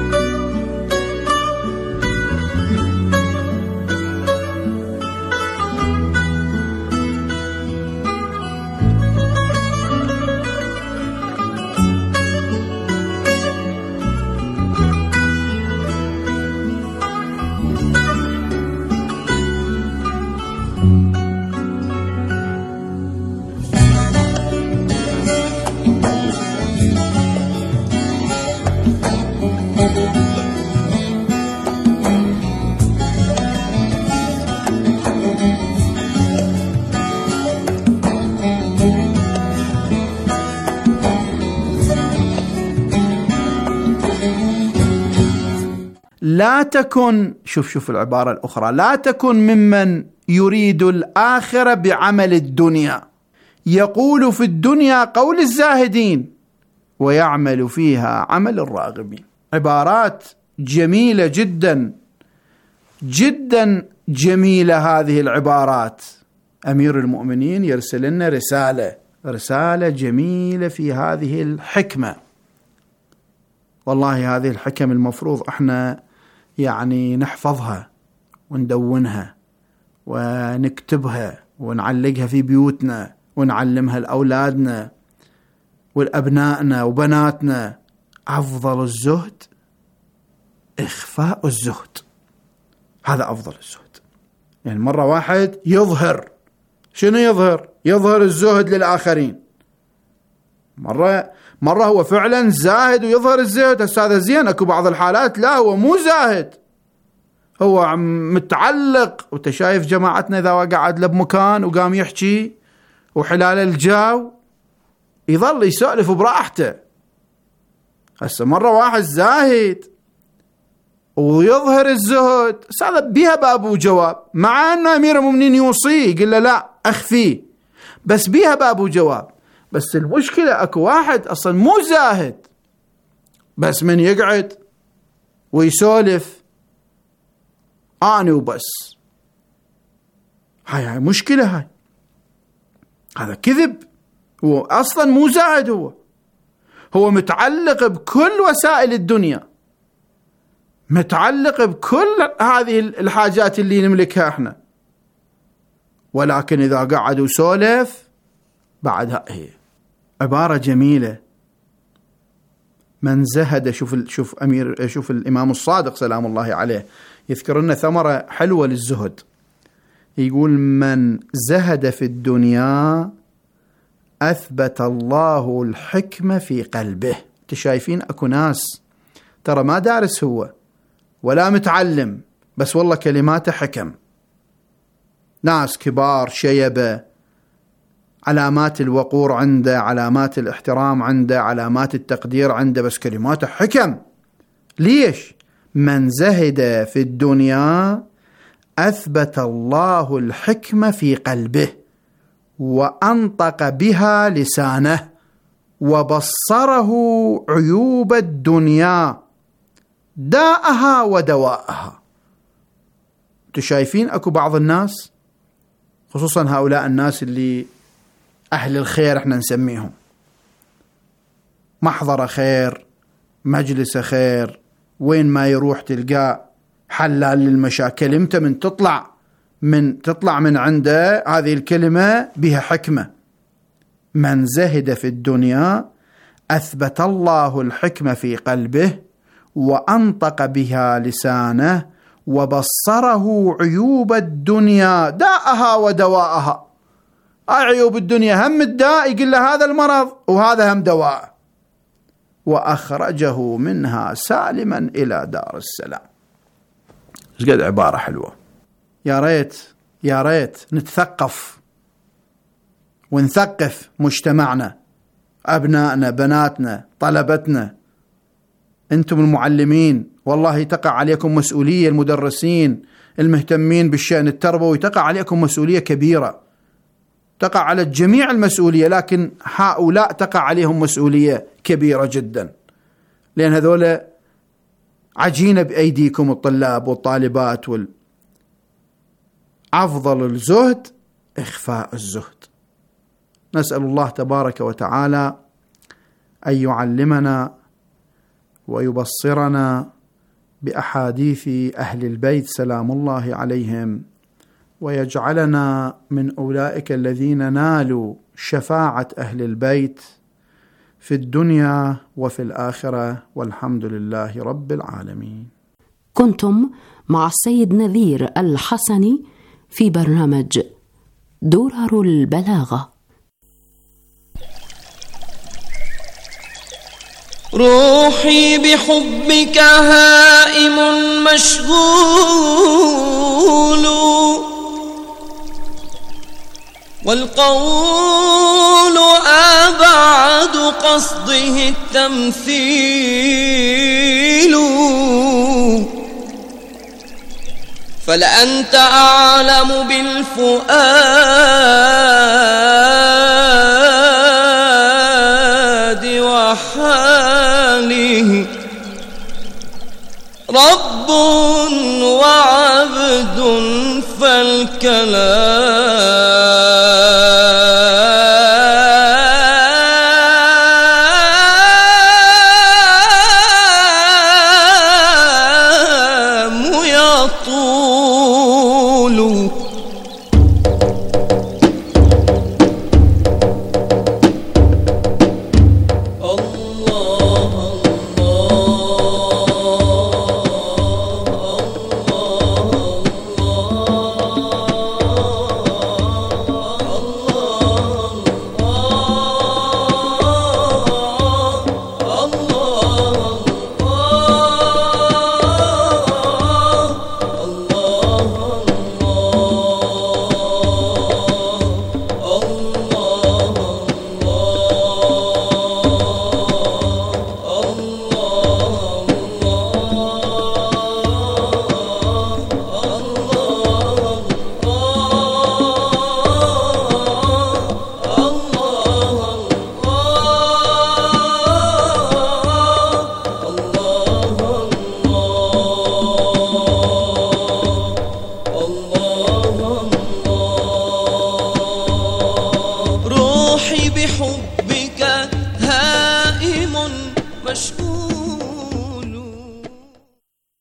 S19: لا تكن، شوف العبارة الأخرى: لا تكن ممن يريد الآخرة بعمل الدنيا، يقول في الدنيا قول الزاهدين ويعمل فيها عمل الراغبين. عبارات جميلة جدا جدا جميلة. هذه العبارات أمير المؤمنين يرسل لنا رسالة جميلة في هذه الحكمة. والله هذه الحكم المفروض احنا يعني نحفظها وندونها ونكتبها ونعلقها في بيوتنا ونعلمها لأولادنا والأبنائنا وبناتنا. أفضل الزهد إخفاء الزهد، هذا أفضل الزهد. يعني مرة واحد يظهر، شنو يظهر الزهد للآخرين. مرة هو فعلا زاهد ويظهر الزهد. هذا زين. اكو بعض الحالات لا، هو مو زاهد، هو متعلق. وانت شايف جماعتنا اذا قعد له بمكان وقام يحكي وحلال الجاو يظل يسولف براحته. هسه مرة واحد زاهد ويظهر الزهد، هذا بيها باب وجواب، مع انه امير المؤمنين يوصيه يقول له لا اخفيه، بس بيها باب وجواب. بس المشكلة اكو واحد اصلا مو زاهد، بس من يقعد ويسولف اني وبس. هاي مشكلة. هذا كذب. هو اصلا مو زاهد، هو متعلق بكل وسائل الدنيا، متعلق بكل هذه الحاجات اللي نملكها احنا. ولكن اذا قعد وسولف بعدها هي عبارة جميلة. من زهد، شوف الإمام الصادق سلام الله عليه يذكر لنا ثمرة حلوة للزهد، يقول من زهد في الدنيا أثبت الله الحكمة في قلبه. تشايفين أكو ناس ترى ما دارس هو ولا متعلم، بس والله كلماته حكم، ناس كبار شيبة، علامات الوقور عنده، علامات الاحترام عنده، علامات التقدير عنده، بس كلماته حكم. ليش؟ من زهد في الدنيا أثبت الله الحكمة في قلبه وأنطق بها لسانه وبصره عيوب الدنيا داءها ودواءها. تشايفين أكو بعض الناس، خصوصا هؤلاء الناس اللي أهل الخير احنا نسميهم، محضر خير، مجلس خير، وين ما يروح تلقاه حلال للمشاكل. امتى من تطلع من عنده هذه الكلمة بها حكمة. من زهد في الدنيا أثبت الله الحكمة في قلبه وأنطق بها لسانه وبصره عيوب الدنيا داءها ودواءها. عيوب الدنيا هم الداء، يقول له هذا المرض وهذا هم دواء، وأخرجه منها سالما إلى دار السلام. ايش قد عبارة حلوة. يا ريت نتثقف ونثقف مجتمعنا، أبنائنا، بناتنا، طلبتنا. أنتم المعلمين والله تقع عليكم مسؤولية، المدرسين المهتمين بالشأن التربوي تقع عليكم مسؤولية كبيرة، تقع على الجميع المسؤولية، لكن هؤلاء تقع عليهم مسؤولية كبيرة جدا، لأن هذول عجينة بأيديكم الطلاب والطالبات. أفضل الزهد إخفاء الزهد. نسأل الله تبارك وتعالى أن يعلمنا ويبصرنا بأحاديث أهل البيت سلام الله عليهم، ويجعلنا من أولئك الذين نالوا شفاعة أهل البيت في الدنيا وفي الآخرة، والحمد لله رب العالمين.
S16: كنتم مع السيد نذير الحسني في برنامج درر البلاغة.
S13: روحي بحبك هائم مشغول، والقول أبعد قصده التمثيل، فلأنت أعلم بالفؤاد وحاله، رب وعبد، فالكلام